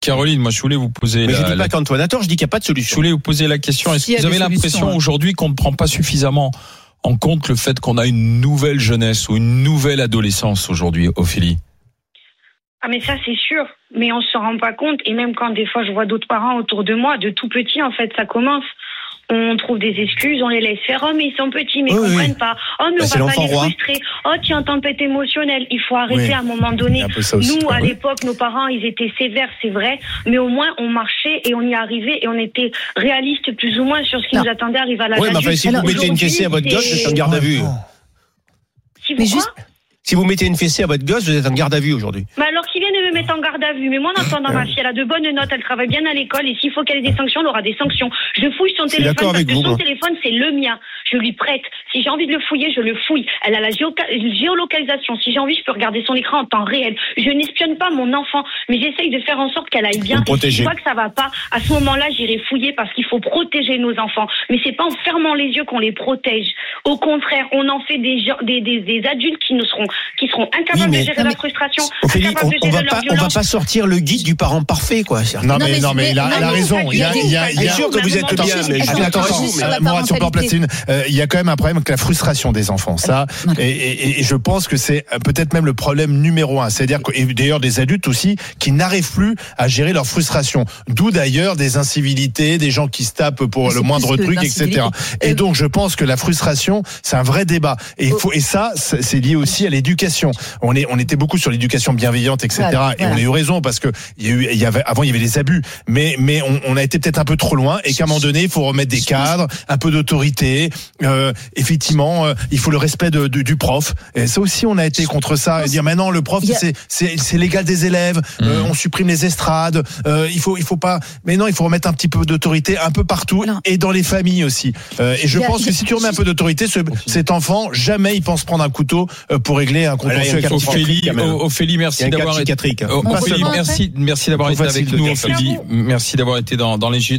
Caroline, moi je voulais vous poser Mais je dis pas qu'Antoine a tort, je dis qu'il n'y a pas de solution. Je voulais vous poser la question, est-ce que vous avez l'impression aujourd'hui qu'on ne prend pas suffisamment en compte le fait qu'on a une nouvelle jeunesse ou une nouvelle adolescence aujourd'hui, Ophélie? Ah mais ça c'est sûr, mais on se rend pas compte, et même quand des fois je vois d'autres parents autour de moi, de tout petits en fait, ça commence. On trouve des excuses, on les laisse faire. Oh, mais ils sont petits, mais ils comprennent pas. Oh, mais on va pas les frustrer. Oh, tiens, tempête émotionnelle. Il faut arrêter à un moment donné. Nous, à l'époque, nos parents, ils étaient sévères, c'est vrai, mais au moins, on marchait et on y arrivait et on était réalistes plus ou moins sur ce qui nous attendait arriver à l'âge adulte. Oui, mais si vous mettez une fessée à votre gosse, vous êtes en garde à vue. Si vous mettez une fessée à votre gosse, vous êtes en garde à vue aujourd'hui. Mais alors qu'ils viennent de me mettre en garde à vue. Mais moi, en attendant, ma fille, elle a de bonnes notes, elle travaille bien à l'école, et s'il faut qu'elle ait des sanctions, elle aura des sanctions. Je fouille son téléphone parce que son téléphone, c'est le mien. Je lui prête. Si j'ai envie de le fouiller, je le fouille. Elle a la géolocalisation. Si j'ai envie, je peux regarder son écran en temps réel. Je n'espionne pas mon enfant, mais j'essaye de faire en sorte qu'elle aille bien. Si je vois que ça va pas, à ce moment-là, j'irai fouiller parce qu'il faut protéger nos enfants. Mais c'est pas en fermant les yeux qu'on les protège. Au contraire, on en fait des adultes qui seront incapables de gérer la frustration. Ophélie, on va pas sortir le guide du parent parfait, quoi. Non, mais il a raison. Il y a sûr que vous êtes bien, mais je suis d'accord avec vous. Moi, si on peut en placer une, il y a quand même un problème avec la frustration des enfants. Ça, et je pense que c'est peut-être même le problème numéro 1. C'est-à-dire que, et d'ailleurs, des adultes aussi, qui n'arrivent plus à gérer leur frustration. D'où d'ailleurs des incivilités, des gens qui se tapent pour le moindre truc, etc. Et donc, je pense que la frustration, c'est un vrai débat. Et ça, c'est lié aussi à l'éducation. On était beaucoup sur l'éducation bienveillante, etc. Et on a eu raison parce que avant il y avait les abus, mais on a été peut-être un peu trop loin et qu'à un moment donné il faut remettre des cadres, un peu d'autorité. Effectivement, il faut le respect du prof. Et ça aussi on a été contre ça et dire maintenant le prof c'est l'égal des élèves. On supprime les estrades. Il faut pas. Mais non, il faut remettre un petit peu d'autorité un peu partout et dans les familles aussi. Et je pense que si tu remets un peu d'autorité, cet enfant jamais il pense prendre un couteau pour régler un contentieux. Ophélie, merci d'avoir été. Ophélie, merci d'avoir été avec nous, Ophélie. Merci d'avoir été dans les